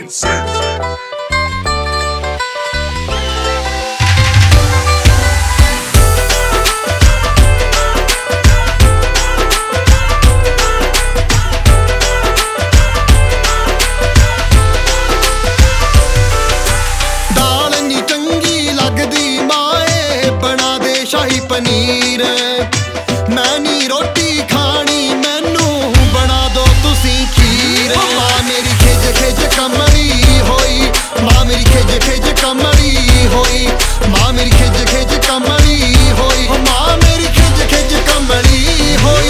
शाही पनीर मैं नी रोटी खानी मैनू बना दो तुसी खीर। मां मेरी खिज खिज कमली होई, मां मेरी खिज खिज कमली होई, मां मेरी खिज खिज कमली होई, मां मेरी खिज खिज कमली होई।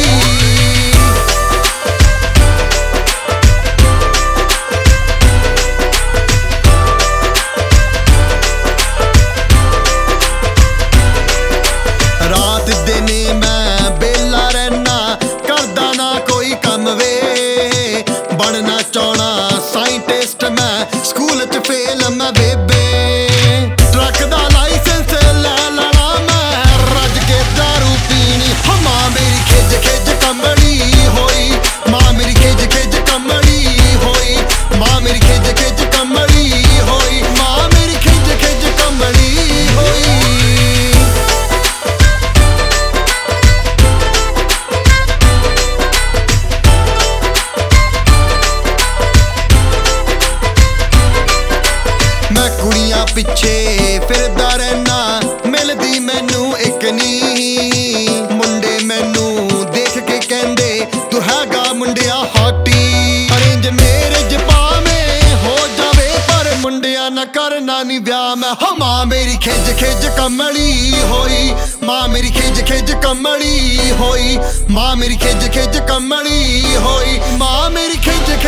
रात दिने मैं बेला रहना करदा ना कोई कम वे, बनना चाहना साइंटिस्ट मैं स्कूल च फेल मैं बेबे। ट्रक दा लाइसेंस ले लेना मैं रज के दारू पीनी। मां मेरी खिज खिज कमली होई, मां मेरी खिज खिज कमली होई, मां मेरी खिज खिज कमली होई, मां मेरी खिज खिज कमली होई। मैं कुड़ियां पिछे फिरदा रहना मिलदी मैनू एक नी, मुंडे मैनू देख के कहंदे तू हैगा मुंडिया हाटी। अरेंज मैरिज भावें हो जावे पर मुंडिया ना करना नी ब्याह मैं। मां मेरी खिज खिज कमली होई, मां मेरी खिज खिज कमली होई, मां मेरी खिज खिज कमली होई, मां मेरी खिज